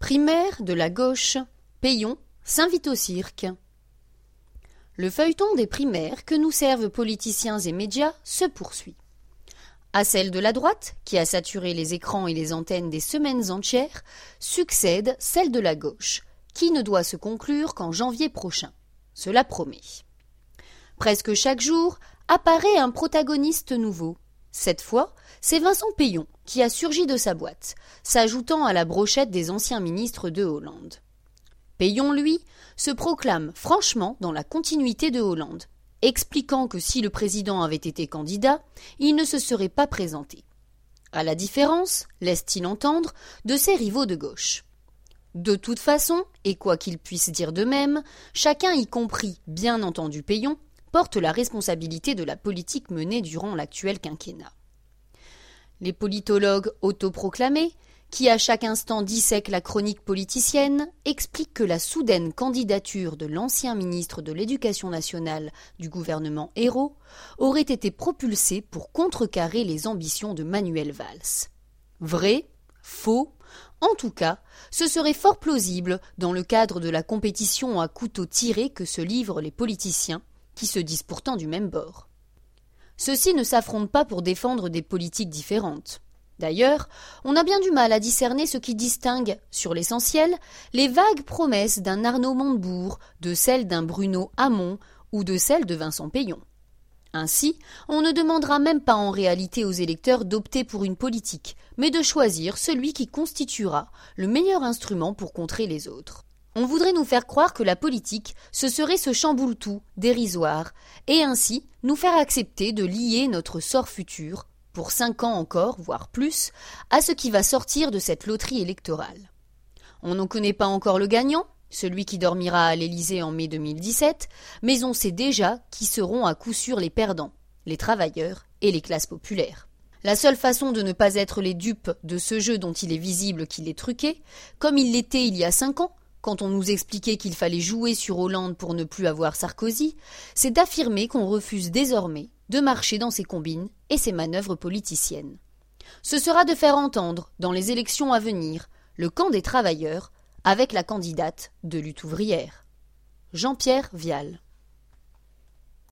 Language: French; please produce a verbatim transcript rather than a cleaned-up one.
Primaire de la gauche, Peillon s'invite au cirque. Le feuilleton des primaires que nous servent politiciens et médias se poursuit. À celle de la droite, qui a saturé les écrans et les antennes des semaines entières, succède celle de la gauche, qui ne doit se conclure qu'en janvier prochain. Cela promet. Presque chaque jour apparaît un protagoniste nouveau. Cette fois, c'est Vincent Peillon qui a surgi de sa boîte, s'ajoutant à la brochette des anciens ministres de Hollande. Peillon, lui, se proclame franchement dans la continuité de Hollande, expliquant que si le président avait été candidat, il ne se serait pas présenté. À la différence, laisse-t-il entendre, de ses rivaux de gauche. De toute façon, et quoi qu'ils puissent dire d'eux-mêmes, chacun, y compris, bien entendu Peillon, porte la responsabilité de la politique menée durant l'actuel quinquennat. Les politologues autoproclamés, qui à chaque instant dissèquent la chronique politicienne, expliquent que la soudaine candidature de l'ancien ministre de l'Éducation nationale du gouvernement Ayrault aurait été propulsée pour contrecarrer les ambitions de Manuel Valls. Vrai? Faux? En tout cas, ce serait fort plausible dans le cadre de la compétition à couteau tiré que se livrent les politiciens, qui se disent pourtant du même bord. Ceux-ci ne s'affrontent pas pour défendre des politiques différentes. D'ailleurs, on a bien du mal à discerner ce qui distingue, sur l'essentiel, les vagues promesses d'un Arnaud Montebourg de celles d'un Bruno Hamon ou de celles de Vincent Peillon. Ainsi, on ne demandera même pas en réalité aux électeurs d'opter pour une politique, mais de choisir celui qui constituera le meilleur instrument pour contrer les autres. On voudrait nous faire croire que la politique, ce serait ce chamboule-tout dérisoire, et ainsi nous faire accepter de lier notre sort futur, pour cinq ans encore, voire plus, à ce qui va sortir de cette loterie électorale. On n'en connaît pas encore le gagnant, celui qui dormira à l'Élysée en mai deux mille dix-sept, mais on sait déjà qui seront à coup sûr les perdants, les travailleurs et les classes populaires. La seule façon de ne pas être les dupes de ce jeu dont il est visible qu'il est truqué, comme il l'était il y a cinq ans, quand on nous expliquait qu'il fallait jouer sur Hollande pour ne plus avoir Sarkozy, c'est d'affirmer qu'on refuse désormais de marcher dans ses combines et ses manœuvres politiciennes. Ce sera de faire entendre, dans les élections à venir, le camp des travailleurs avec la candidate de lutte ouvrière. Jean-Pierre Vial.